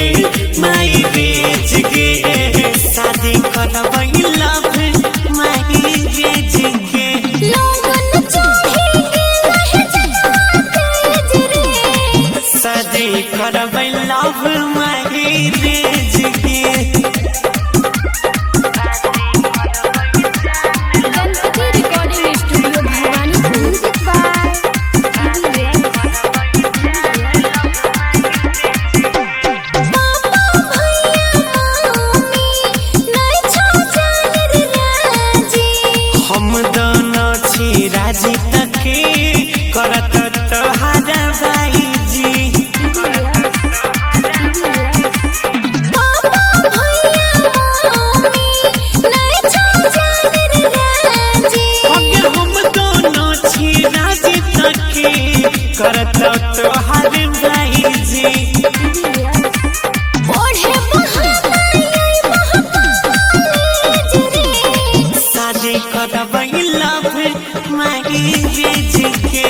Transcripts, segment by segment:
Marriage गे शादी करबै लव मैरिज गे लोगन चाहेंगे रह जाना तेज रे शादी करबै लव मैरिज गे Ganpati recording studio Bhawanipur music by हम दोनों छी राजी तके करत तोहारा भाईजी हम दोनों छी राजी तके करत तोहारा भाईजी शादी करबै लव मैरिज गे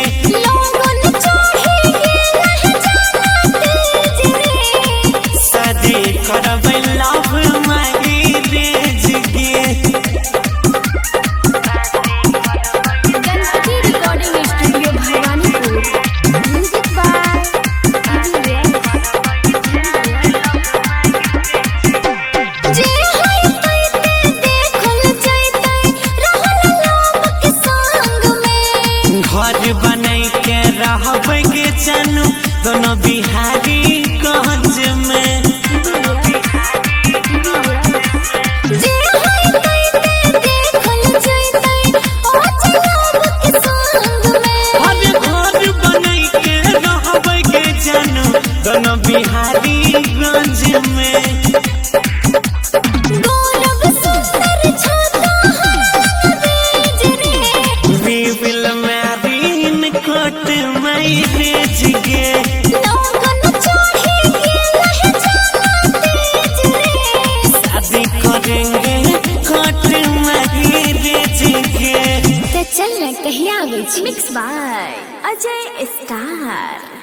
शादी करबै लव मैरिज गे Ganpati recording studio Bhawanipur music by घर बनै के रहबै गे जानू दोनों बिहारी गंज में हर घर बनै के रहबै गे जानू दोनों बिहारी गंज में We will marry in court marriage गे शादी करेंगे कोर्ट मैरिज गे चल न कहिया मिक्स बाय अजय स्टार।